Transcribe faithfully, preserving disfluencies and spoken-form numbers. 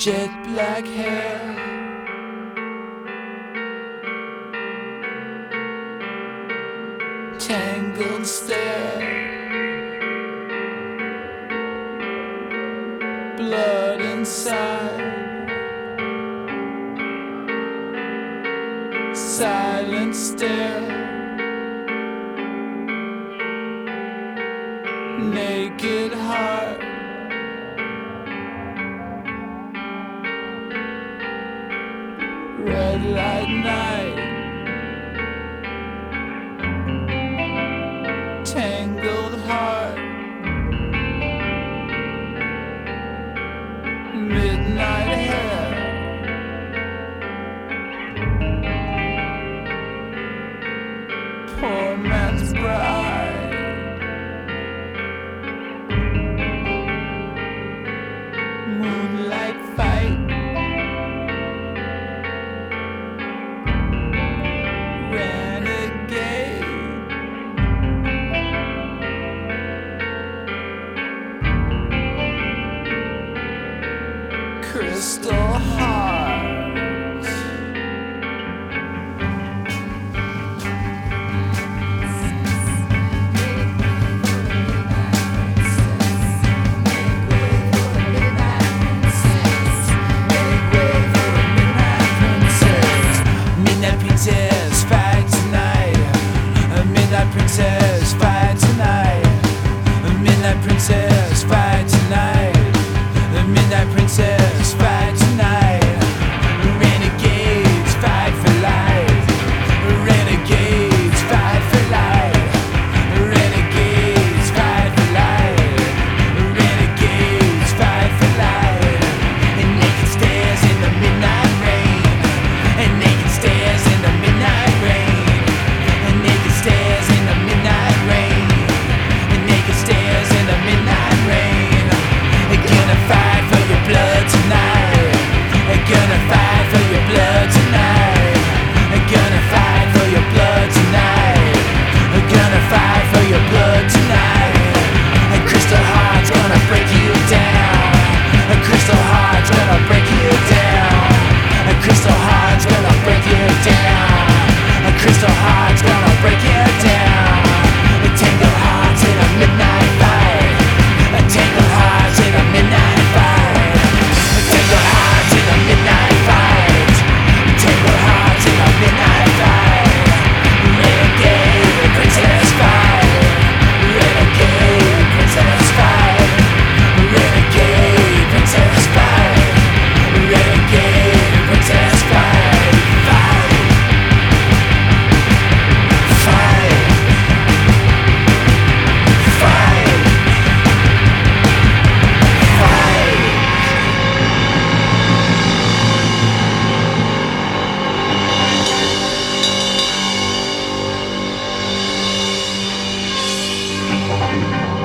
jet black hair, tangled stare, blood inside, silent stare, naked heart, red light night, tangled heart, midnight hair, poor man's bride, moonlight fight, renegade, crystal heart, midnight princess, fight tonight. Midnight princess, fight tonight. Midnight princess, fight tonight. Midnight princess, fight tonight. Renegades, fight for life. Renegades, fight for life. Renegades, fight for life. Renegades, fight for life. And naked stares in the midnight rain. And naked stares in the midnight rain. And naked stares in the midnight rain. And naked stares in the midnight rain. They're gonna fight for your blood tonight. They're gonna fight for your blood tonight. They're gonna fight for your blood tonight. They're gonna fight for your blood tonight. A crystal heart's gonna break you down. A crystal heart's gonna break you down. A crystal heart's gonna break you down. A crystal heart's gonna break you down. A tangled hearts in a midnight fight. A tangled hearts in a midnight fight. A tangled hearts in a midnight fight. A tangled hearts in a midnight fight. Renegade princess fight. Renegade princess fight. Renegade princess fight. Renegade princess fight. Fight. Fight. Fight. Fight. Fight.